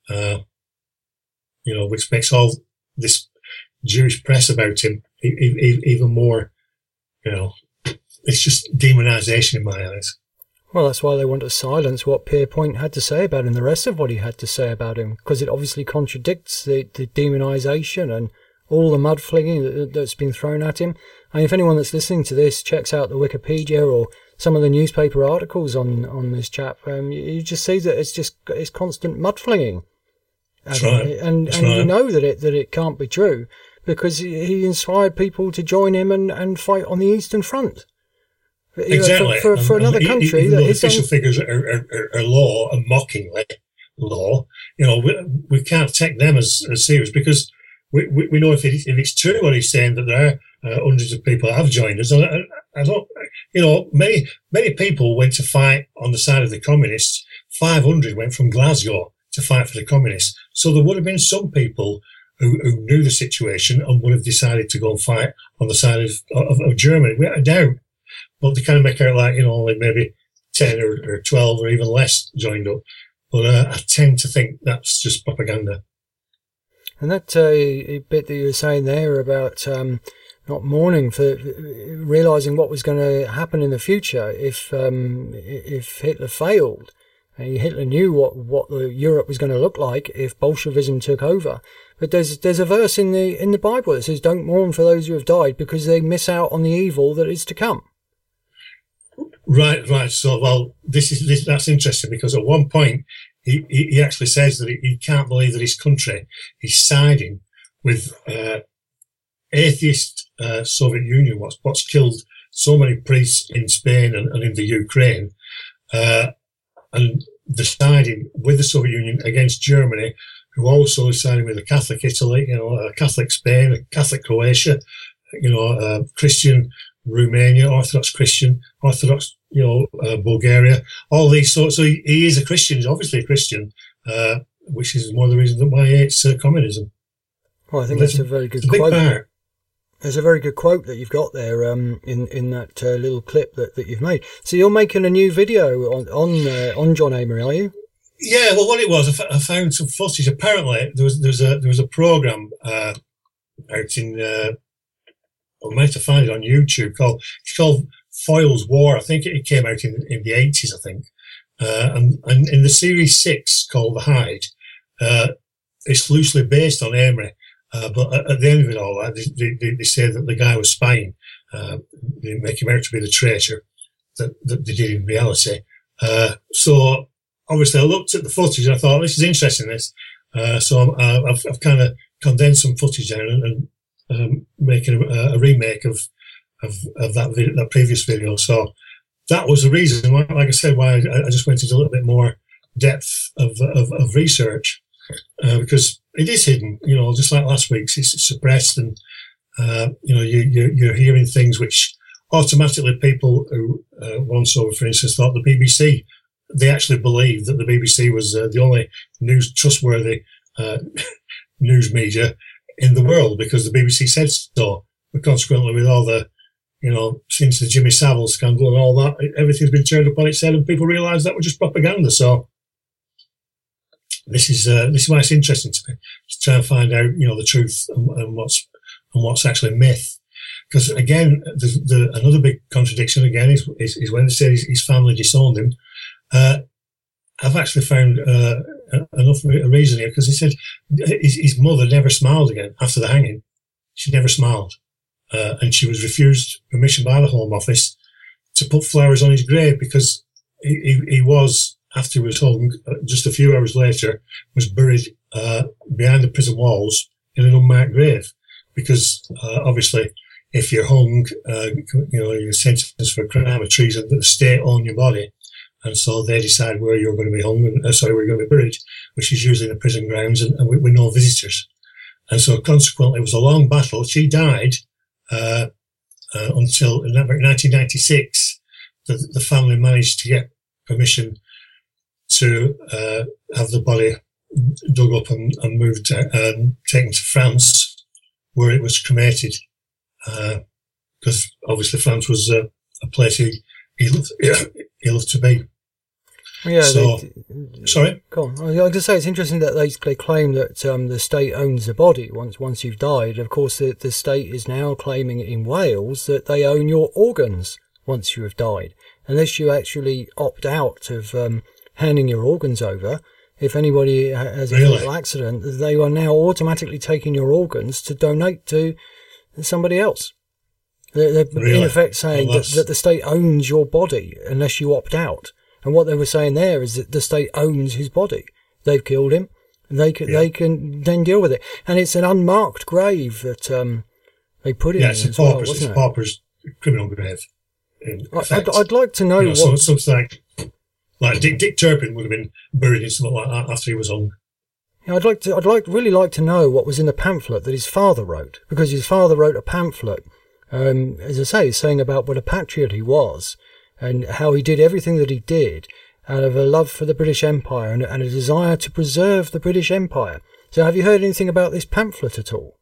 Which makes all this Jewish press about him even more. It's just demonisation in my eyes. Well, that's why they want to silence what Pierpoint had to say about him, the rest of what he had to say about him, because it obviously contradicts the demonisation and all the mud flinging that's been thrown at him. And if anyone that's listening to this checks out the Wikipedia or some of the newspaper articles on this chap, you just see that it's constant mud flinging. That's right. And you know that it can't be true, because he inspired people to join him and fight on the Eastern Front. Exactly. For another country. Even though the official figures are law and mockingly law, we can't take them as serious, because we know if it's true what he's saying, that there are hundreds of people that have joined us. I don't, many people went to fight on the side of the communists. 500 went from Glasgow to fight for the communists. So there would have been some people who knew the situation and would have decided to go and fight on the side of Germany, without a doubt. But they kind of make out like, like maybe 10 or 12 or even less joined up. But I tend to think that's just propaganda. And that bit that you were saying there about not mourning for realising what was going to happen in the future if Hitler failed. Hitler knew what Europe was going to look like if Bolshevism took over. But there's a verse in the Bible that says, "Don't mourn for those who have died, because they miss out on the evil that is to come." Right. So, well, that's interesting, because at one point he actually says that he can't believe that his country is siding with atheist Soviet Union, what's killed so many priests in Spain and in the Ukraine, and they're siding with the Soviet Union against Germany, who also is siding with a Catholic Italy, a Catholic Spain, a Catholic Croatia, Christian Romania, Orthodox Christian, Orthodox, Bulgaria, all these sorts. So he is a Christian. He's obviously a Christian, which is one of the reasons why he hates communism. Well, I think that's a very good quote. There's a very good quote that you've got there in that little clip that you've made. So you're making a new video on John Amory, are you? Yeah. Well, what it was, I found some footage. Apparently, there was a program out in. I might have found it on YouTube it's called Foyle's War. I think it came out in the 80s, I think. And in the series 6 called The Hide, it's loosely based on Amory. But at the end of it all, they say that the guy was spying. They make him out to be the traitor that they did in reality. So obviously I looked at the footage and I thought, this is interesting, so I've kind of condensed some footage down and making a remake of that previous video. So that was the reason, like I said, why I just went into a little bit more depth of research, because it is hidden, just like last week's, it's suppressed, and you're hearing things which automatically people who once over, for instance, thought the BBC, they actually believed that the BBC was the only trustworthy news media in the world, because the BBC said so. But consequently, with all the, since the Jimmy Savile scandal and all that, everything's been turned upon its head, and people realised that was just propaganda. So this is why it's interesting to me, to try and find out, the truth and what's actually myth. because again, another big contradiction again is when they say his family disowned him. I've actually found enough reason here, because he said his mother never smiled again after the hanging. She never smiled, and she was refused permission by the Home Office to put flowers on his grave, because he was, after he was hung, just a few hours later, was buried behind the prison walls in an unmarked grave, because obviously, if you're hung, you're sentenced for a crime of treason, that the state own your body. And so they decide where you're going to be hung, where you're going to be buried, which is usually in the prison grounds and with no visitors. And so consequently, it was a long battle. She died until in 1996, the family managed to get permission to have the body dug up and moved, taken to France, where it was cremated. Because obviously France was a place he loved to be. Yeah. So, sorry? Go on. I was going to say, it's interesting that they claim that the state owns the body once you've died. Of course, the state is now claiming in Wales that they own your organs once you have died. Unless you actually opt out of handing your organs over, if anybody has a fatal accident, they are now automatically taking your organs to donate to somebody else. They're in effect saying that the state owns your body unless you opt out. And what they were saying there is that the state owns his body. They've killed him. And they can then deal with it. And it's an unmarked grave that they put in. Yeah, it's a pauper's criminal grave. I'd like to know what... Something like Dick Turpin would have been buried in something like that after he was hung. Yeah, I'd really like to know what was in the pamphlet that his father wrote, because his father wrote a pamphlet, as I say, saying about what a patriot he was, and how he did everything that he did out of a love for the British Empire and a desire to preserve the British Empire. So have you heard anything about this pamphlet at all?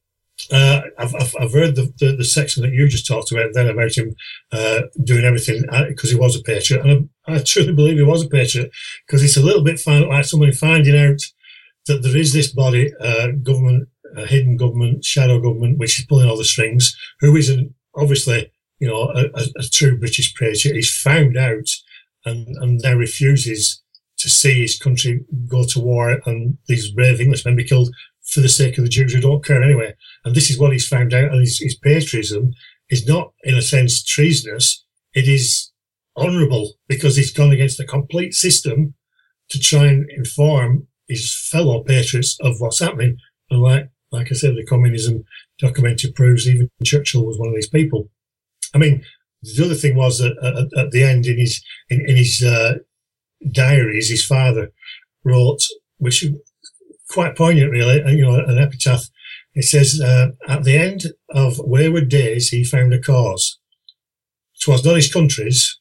I've heard the section that you just talked about then about him doing everything because he was a patriot, and I truly believe he was a patriot, because it's a little bit like somebody finding out that there is this body, government, hidden government, shadow government, which is pulling all the strings, who isn't obviously a true British patriot. He's found out and now refuses to see his country go to war and these brave Englishmen be killed for the sake of the Jews who don't care anyway. And this is what he's found out. And his patriotism is not, in a sense, treasonous. It is honourable, because he's gone against the complete system to try and inform his fellow patriots of what's happening. And like I said, the communism documentary proves even Churchill was one of these people. I mean, the other thing was that at the end in his diaries, his father wrote, which quite poignant, really, an epitaph. It says, at the end of wayward days, he found a cause. 'Twas not his country's.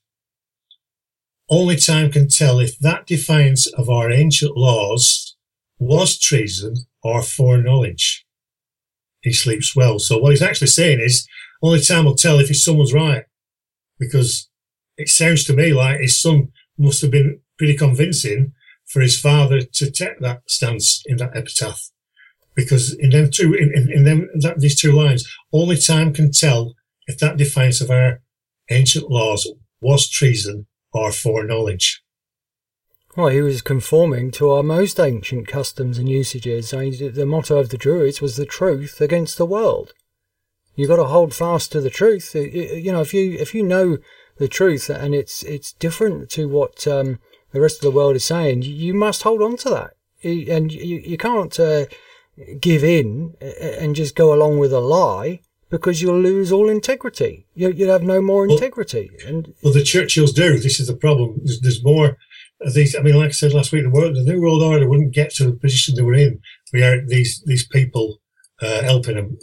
Only time can tell if that defiance of our ancient laws was treason or foreknowledge. He sleeps well. So what he's actually saying is, only time will tell if his son was right. Because it sounds to me like his son must have been pretty convincing for his father to take that stance in that epitaph, because in these two lines, only time can tell if that defiance of our ancient laws was treason or foreknowledge. Well, he was conforming to our most ancient customs and usages. I mean, the motto of the Druids was the truth against the world. You've got to hold fast to the truth. If you know the truth and it's different to what the rest of the world is saying, you must hold on to that. And you can't give in and just go along with a lie, because you'll lose all integrity. You'll have no more integrity. Well, the Churchills do. This is the problem. There's more of these. I mean, like I said last week, the New World Order wouldn't get to the position they were in without these people helping them,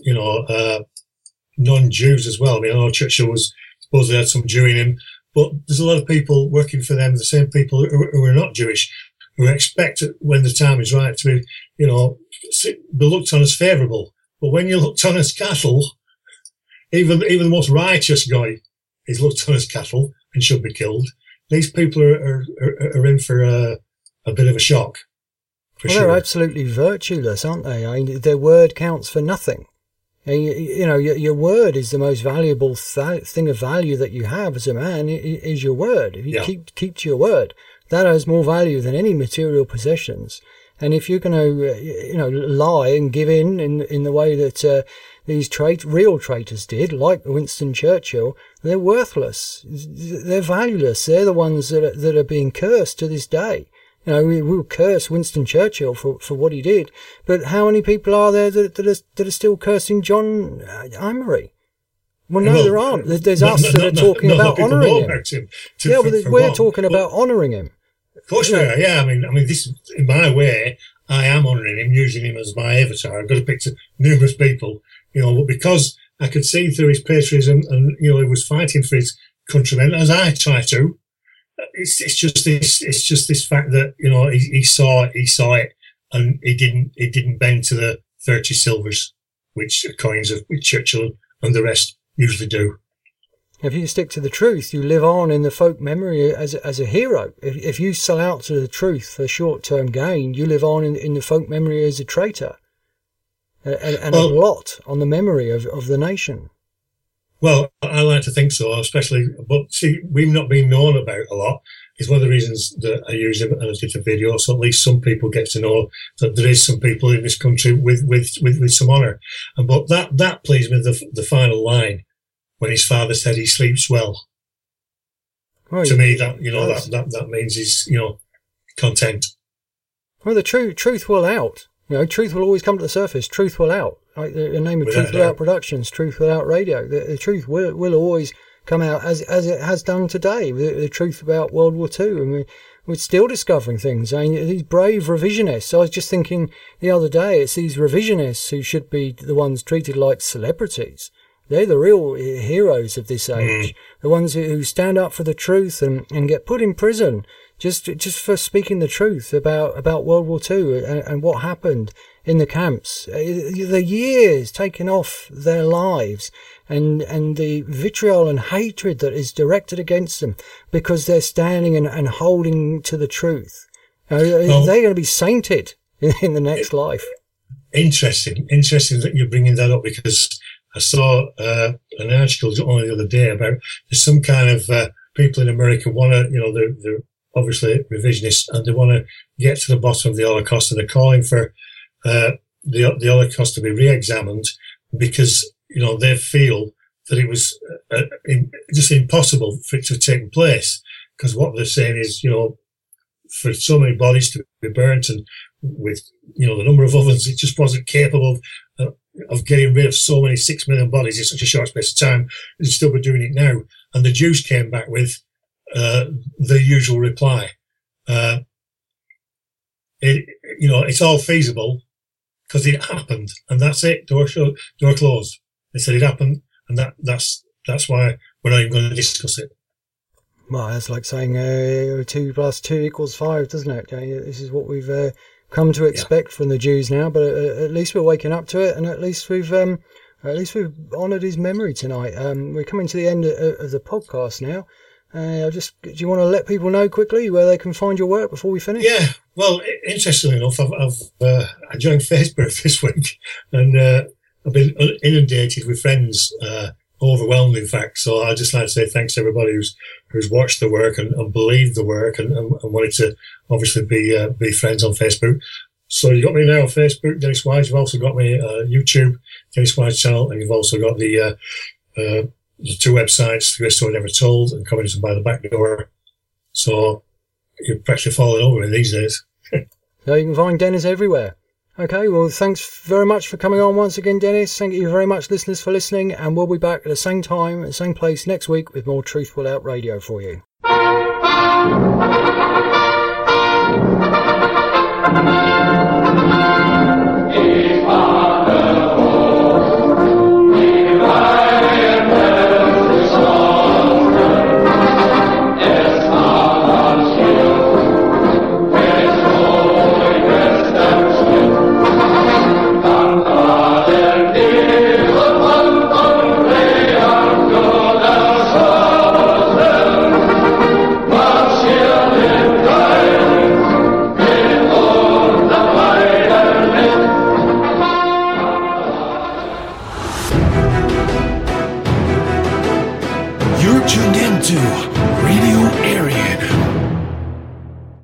non-Jews as well. I mean, I know Churchill supposedly had some Jew in him, but there's a lot of people working for them, the same people who are not Jewish, who expect when the time is right to be looked on as favourable. But when you're looked on as cattle, even the most righteous guy is looked on as cattle and should be killed. These people are in for a bit of a shock. They're absolutely virtueless, aren't they? I mean, their word counts for nothing. And your word is the most valuable thing of value that you have as a man. Is your word. If you keep to your word, that has more value than any material possessions. And if you're going to, lie and give in the way that these real traitors did, like Winston Churchill, they're worthless. They're valueless. They're the ones that are being cursed to this day. We'll curse Winston Churchill for what he did, but how many people are there that are still cursing John Emery? Well, no, there aren't. There's us that are talking about honouring him. We're talking about honouring him. Of course we are. Yeah, I mean, this in my way. I am honouring him, using him as my avatar. I've got to pick numerous people, but because I could see through his patriotism, and he was fighting for his countrymen as I try to. It's just this fact that he saw it, and he didn't bend to the 30 silvers, which coins of Churchill and the rest usually do. If you stick to the truth, you live on in the folk memory as a hero. If you sell out to the truth for short-term gain, you live on in the folk memory as a traitor, and a blot on the memory of the nation. Well, I like to think so, especially, but see, we've not been known about a lot. It's one of the reasons that I use it and I did a video, so at least some people get to know that there is some people in this country with some honour. But that pleased me, the final line, when his father said he sleeps well. Oh, to me, that means he's, content. Well, the truth will out. Truth will always come to the surface. Truth will out. Like the name of Truth Without Productions, Truth Without Radio. The truth will always come out as it has done today. The truth about World War II. And we're still discovering things. I mean, these brave revisionists. I was just thinking the other day, it's these revisionists who should be the ones treated like celebrities. They're the real heroes of this age. The ones who stand up for the truth and get put in prison just for speaking the truth about World War II and what happened in the camps. The years taken off their lives and the vitriol and hatred that is directed against them because they're standing and holding to the truth. They're going to be sainted in the next life. Interesting that you're bringing that up, because I saw an article only the other day about there's some kind of people in America want to, they're obviously revisionists, and they want to get to the bottom of the Holocaust, and they're calling for the Holocaust to be re-examined because, they feel that it was just impossible for it to have taken place, because what they're saying is, for so many bodies to be burnt and with, the number of ovens, it just wasn't capable of getting rid of so many 6 million bodies in such a short space of time. They'd still be doing it now. And the Jews came back with the usual reply. It's all feasible because it happened, and that's it. Door closed. They said it happened, and that's why we're not even going to discuss it. Well, that's like saying 2 + 2 = 5, doesn't it? This is what we've come to expect from the Jews now, but at least we're waking up to it, and at least we've honoured his memory tonight. We're coming to the end of the podcast now. Do you want to let people know quickly where they can find your work before we finish? Yeah, well, interestingly enough, I joined Facebook this week, and I've been inundated with friends, overwhelmed in fact. So I'd just like to say thanks to everybody who's watched the work and believed the work and wanted to obviously be friends on Facebook. So you got me now on Facebook, Dennis Wise. You've also got me YouTube, Dennis Wise channel, and you've also got the 2 websites, The Great Story Never Told and Communism by the Back Door. So you're practically falling over me these days. So you can find Dennis everywhere. Okay, well, thanks very much for coming on once again, Dennis. Thank you very much, listeners, for listening, and we'll be back at the same time, at the same place next week with more Truth Without Radio for you.